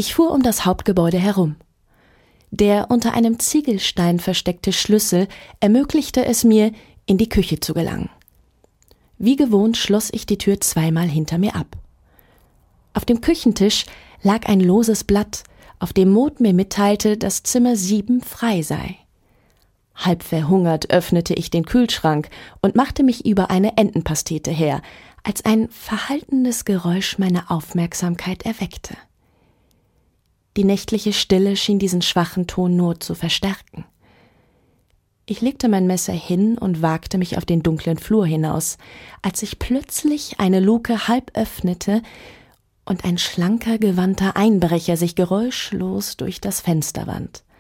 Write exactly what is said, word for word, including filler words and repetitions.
Ich fuhr um das Hauptgebäude herum. Der unter einem Ziegelstein versteckte Schlüssel ermöglichte es mir, in die Küche zu gelangen. Wie gewohnt schloss ich die Tür zweimal hinter mir ab. Auf dem Küchentisch lag ein loses Blatt, auf dem Maud mir mitteilte, dass Zimmer sieben frei sei. Halb verhungert öffnete ich den Kühlschrank und machte mich über eine Entenpastete her, als ein verhaltenes Geräusch meine Aufmerksamkeit erweckte. Die nächtliche Stille schien diesen schwachen Ton nur zu verstärken. Ich legte mein Messer hin und wagte mich auf den dunklen Flur hinaus, als sich plötzlich eine Luke halb öffnete und ein schlanker, gewandter Einbrecher sich geräuschlos durch das Fenster wand.